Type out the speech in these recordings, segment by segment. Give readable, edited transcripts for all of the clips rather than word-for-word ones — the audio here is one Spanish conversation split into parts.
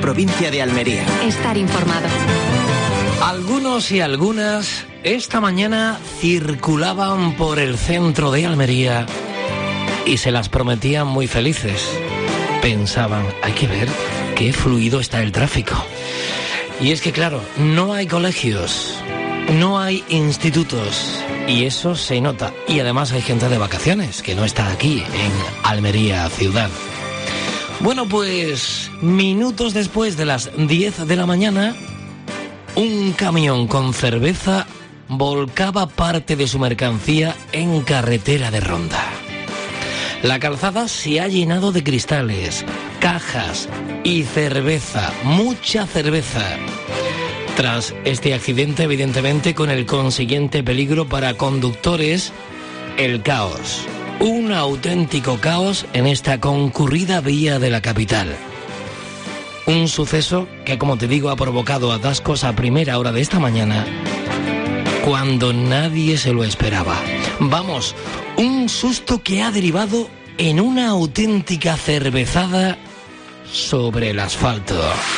provincia de Almería. Estar informado. Algunos y algunas esta mañana circulaban por el centro de Almería y se las prometían muy felices. Pensaban, hay que ver qué fluido está el tráfico. Y es que claro, no hay colegios, no hay institutos y eso se nota. Y además hay gente de vacaciones que no está aquí en Almería ciudad. Bueno, pues minutos después de las 10 de la mañana, un camión con cerveza volcaba parte de su mercancía en carretera de Ronda. La calzada se ha llenado de cristales, cajas y cerveza, mucha cerveza. Tras este accidente, evidentemente, con el consiguiente peligro para conductores, el caos. Un auténtico caos en esta concurrida vía de la capital. Un suceso que, como te digo, ha provocado atascos a primera hora de esta mañana, cuando nadie se lo esperaba. Vamos, un susto que ha derivado en una auténtica cervezada sobre el asfalto.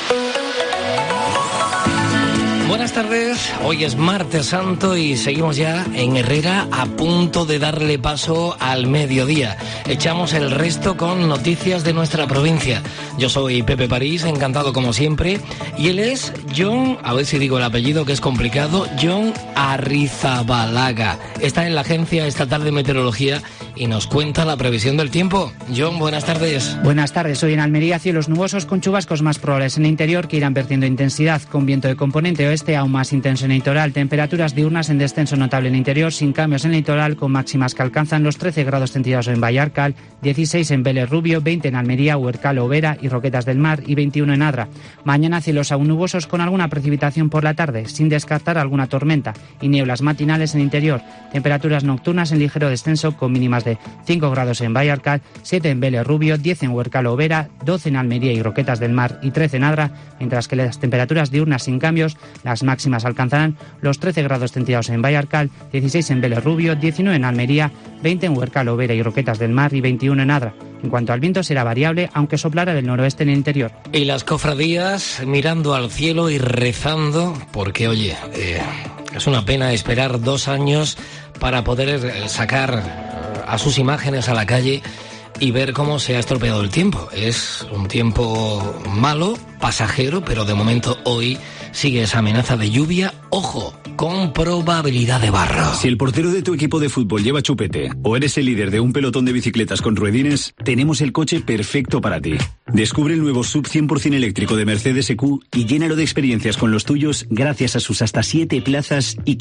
Buenas tardes, hoy es martes santo y seguimos ya en Herrera a punto de darle paso al mediodía. Echamos el resto con noticias de nuestra provincia. Yo soy Pepe París, encantado como siempre, y él es John, a ver si digo el apellido que es complicado, John Arrizabalaga. Está en la Agencia Estatal de Meteorología y nos cuenta la previsión del tiempo. John, buenas tardes. Buenas tardes, hoy en Almería cielos nubosos con chubascos más probables en el interior que irán perdiendo intensidad, con viento de componente oeste aún más intenso en el litoral, temperaturas diurnas en descenso notable en el interior, sin cambios en el litoral, con máximas que alcanzan los 13 grados centígrados en Vallarcal, 16 en Vélez Rubio, 20 en Almería, Huercal, Overa y Roquetas del Mar y 21 en Adra. Mañana cielos aún nubosos con alguna precipitación por la tarde, sin descartar alguna tormenta, y nieblas matinales en el interior, temperaturas nocturnas en ligero descenso con mínimas de 5 grados en Vallarcal, 7 en Vélez Rubio, 10 en Huercal, Overa, 12 en Almería y Roquetas del Mar y 13 en Adra, mientras que las temperaturas diurnas sin cambios, las máximas alcanzarán los 13 grados centígrados en Vallarcal, 16 en Vélez Rubio, 19 en Almería, 20 en Huercal, Overa y Roquetas del Mar y 21 en Adra. En cuanto al viento, será variable, aunque soplará del noroeste en el interior. Y las cofradías mirando al cielo y rezando, porque oye, es una pena esperar 2 años para poder sacar a sus imágenes a la calle y ver cómo se ha estropeado el tiempo. Es un tiempo malo, pasajero, pero de momento hoy sigue esa amenaza de lluvia, ojo, con probabilidad de barro. Si el portero de tu equipo de fútbol lleva chupete o eres el líder de un pelotón de bicicletas con ruedines, tenemos el coche perfecto para ti. Descubre el nuevo SUV 100% eléctrico de Mercedes EQ y llénalo de experiencias con los tuyos gracias a sus hasta 7 plazas y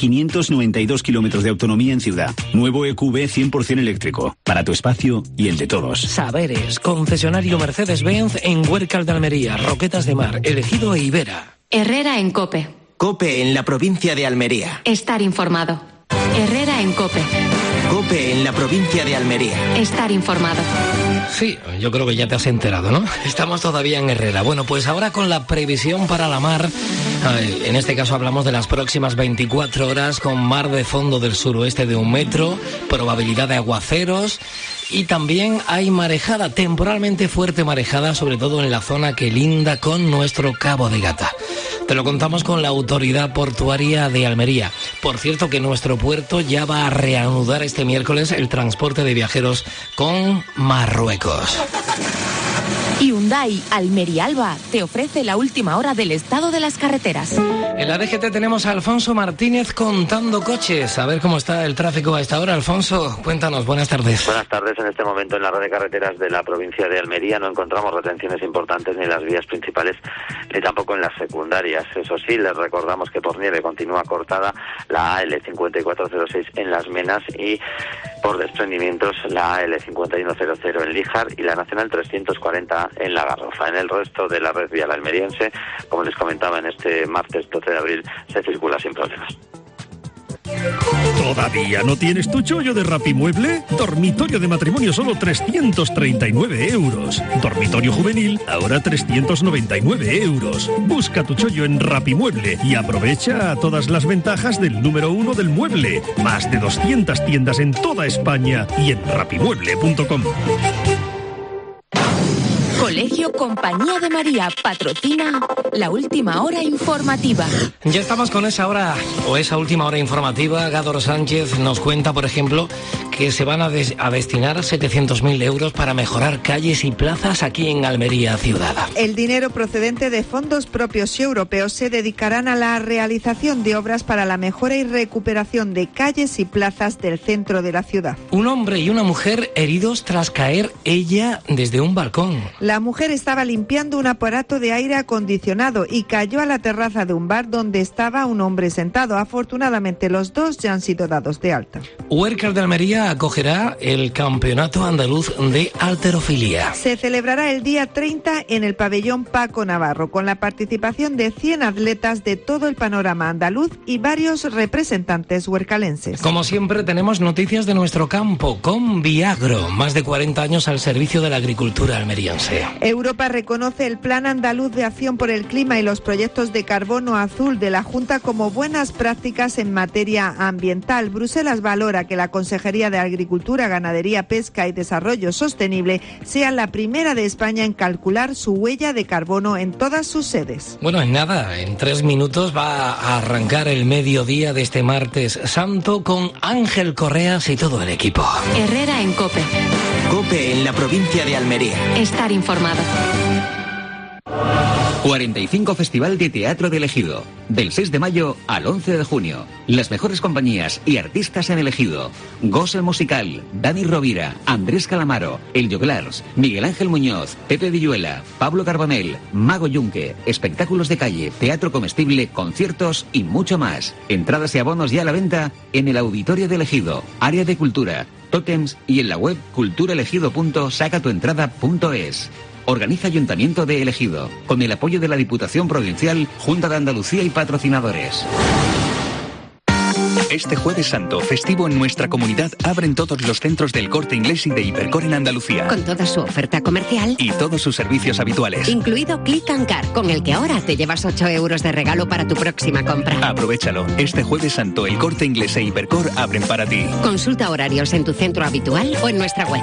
592 kilómetros de autonomía en ciudad. Nuevo EQB 100% eléctrico, para tu espacio y el de todos. Saberes, concesionario Mercedes-Benz en Huercal de Almería, Roquetas de Mar, Elegido e Ibera. Herrera en COPE. COPE en la provincia de Almería. Estar informado. Herrera en COPE. COPE en la provincia de Almería. Estar informado. Sí, yo creo que ya te has enterado, ¿no? Estamos todavía en Herrera. Bueno, pues ahora con la previsión para la mar, en este caso hablamos de las próximas 24 horas con mar de fondo del suroeste de 1 metro, probabilidad de aguaceros y también hay marejada, temporalmente fuerte marejada, sobre todo en la zona que linda con nuestro Cabo de Gata. Te lo contamos con la Autoridad Portuaria de Almería. Por cierto que nuestro puerto ya va a reanudar este miércoles el transporte de viajeros con Marruecos. Hyundai Almería Alba te ofrece la última hora del estado de las carreteras. En la DGT tenemos a Alfonso Martínez contando coches. A ver cómo está el tráfico a esta hora. Alfonso, cuéntanos, buenas tardes. Buenas tardes. En este momento en la red de carreteras de la provincia de Almería no encontramos retenciones importantes ni en las vías principales ni tampoco en las secundarias. Eso sí, les recordamos que por nieve continúa cortada la AL 5406 en Las Menas y por desprendimientos la AL 5100 en Líjar y la Nacional 340 en La Garrofa. En el resto de la red vial almeriense, como les comentaba, en este martes 12 de abril se circula sin problemas. ¿Todavía no tienes tu chollo de Rapimueble? Dormitorio de matrimonio solo 339 euros. Dormitorio juvenil ahora 399 euros. Busca tu chollo en Rapimueble y aprovecha todas las ventajas del número 1 del mueble. Más de 200 tiendas en toda España y en rapimueble.com. Colegio Compañía de María patrocina la última hora informativa. Ya estamos con esa hora, o esa última hora informativa. Gádor Sánchez nos cuenta, por ejemplo, que se van a destinar 700.000 euros para mejorar calles y plazas aquí en Almería ciudad. El dinero procedente de fondos propios y europeos se dedicarán a la realización de obras para la mejora y recuperación de calles y plazas del centro de la ciudad. Un hombre y una mujer heridos tras caer ella desde un balcón. La mujer estaba limpiando un aparato de aire acondicionado y cayó a la terraza de un bar donde estaba un hombre sentado. Afortunadamente los dos ya han sido dados de alta. Huércal de Almería acogerá el Campeonato Andaluz de Halterofilia. Se celebrará el día 30 en el pabellón Paco Navarro, con la participación de 100 atletas de todo el panorama andaluz y varios representantes huercalenses. Como siempre, tenemos noticias de nuestro campo con Viagro, más de 40 años al servicio de la agricultura almeriense. Europa reconoce el Plan Andaluz de Acción por el Clima y los proyectos de carbono azul de la Junta como buenas prácticas en materia ambiental. Bruselas valora que la Consejería de Agricultura, Ganadería, Pesca y Desarrollo Sostenible sea la primera de España en calcular su huella de carbono en todas sus sedes. Bueno, en nada, en 3 minutos va a arrancar el mediodía de este martes santo con Ángel Correas y todo el equipo. Herrera en COPE. COPE en la provincia de Almería. Estar informado. 45 Festival de Teatro del Ejido. Del 6 de mayo al 11 de junio. Las mejores compañías y artistas en el Ejido. Gos el Musical, Dani Rovira, Andrés Calamaro, El Joglars, Miguel Ángel Muñoz, Pepe Villuela, Pablo Carbonell, Mago Yunque, espectáculos de calle, teatro comestible, conciertos y mucho más. Entradas y abonos ya a la venta en el Auditorio del Ejido, Área de Cultura, Tótems y en la web culturaelegido.sacatuentrada.es. Organiza Ayuntamiento de El Ejido, con el apoyo de la Diputación Provincial, Junta de Andalucía y patrocinadores. Este Jueves Santo, festivo en nuestra comunidad, abren todos los centros del Corte Inglés y de Hipercor en Andalucía. Con toda su oferta comercial. Y todos sus servicios habituales. Incluido Click and Car, con el que ahora te llevas 8 euros de regalo para tu próxima compra. Aprovéchalo. Este Jueves Santo, el Corte Inglés e Hipercor abren para ti. Consulta horarios en tu centro habitual o en nuestra web.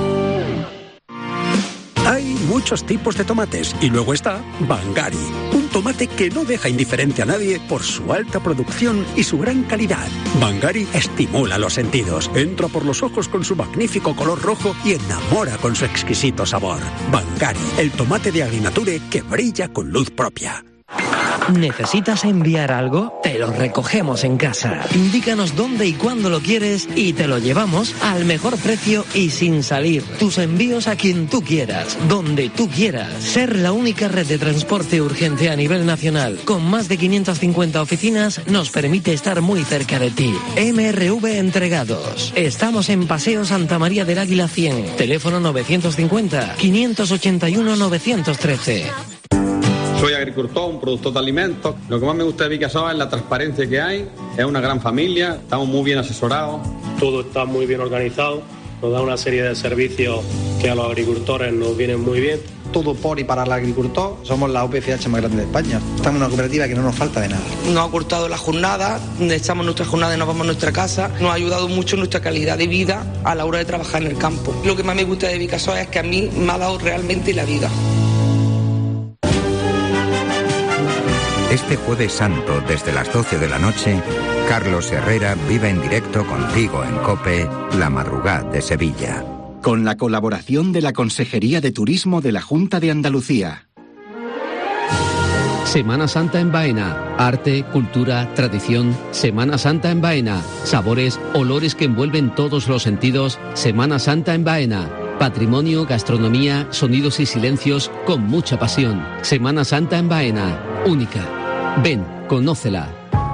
Hay muchos tipos de tomates y luego está Bangari, un tomate que no deja indiferente a nadie por su alta producción y su gran calidad. Bangari estimula los sentidos, entra por los ojos con su magnífico color rojo y enamora con su exquisito sabor. Bangari, el tomate de Agrinature que brilla con luz propia. ¿Necesitas enviar algo? Te lo recogemos en casa. Indícanos dónde y cuándo lo quieres y te lo llevamos al mejor precio y sin salir. Tus envíos a quien tú quieras, donde tú quieras. Ser la única red de transporte urgente a nivel nacional, con más de 550 oficinas, nos permite estar muy cerca de ti. MRV Entregados. Estamos en Paseo Santa María del Águila 100. Teléfono 950-581-913. Soy agricultor, un productor de alimentos. Lo que más me gusta de Vicasol es la transparencia que hay. Es una gran familia, estamos muy bien asesorados. Todo está muy bien organizado, nos da una serie de servicios que a los agricultores nos vienen muy bien. Todo por y para el agricultor. Somos la UPCH más grande de España. Estamos en una cooperativa que no nos falta de nada. Nos ha cortado la jornada, echamos nuestra jornada y nos vamos a nuestra casa. Nos ha ayudado mucho en nuestra calidad de vida a la hora de trabajar en el campo. Lo que más me gusta de Vicasol es que a mí me ha dado realmente la vida. Este Jueves Santo, desde las 12 de la noche, Carlos Herrera vive en directo contigo en COPE, La Madrugada de Sevilla. Con la colaboración de la Consejería de Turismo de la Junta de Andalucía. Semana Santa en Baena. Arte, cultura, tradición. Semana Santa en Baena. Sabores, olores que envuelven todos los sentidos. Semana Santa en Baena. Patrimonio, gastronomía, sonidos y silencios con mucha pasión. Semana Santa en Baena. Única. Ven, conócela.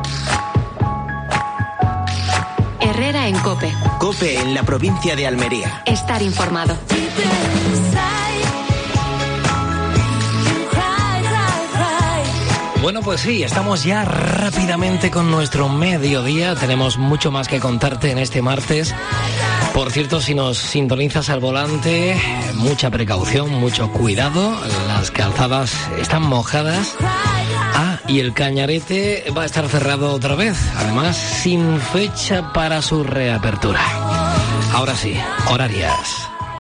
Herrera en COPE. COPE en la provincia de Almería. Estar informado. Bueno, pues sí, estamos ya rápidamente con nuestro mediodía. Tenemos mucho más que contarte en este martes. Por cierto, si nos sintonizas al volante, mucha precaución, mucho cuidado. Las calzadas están mojadas. Y el Cañarete va a estar cerrado otra vez. Además, sin fecha para su reapertura. Ahora sí, horarias.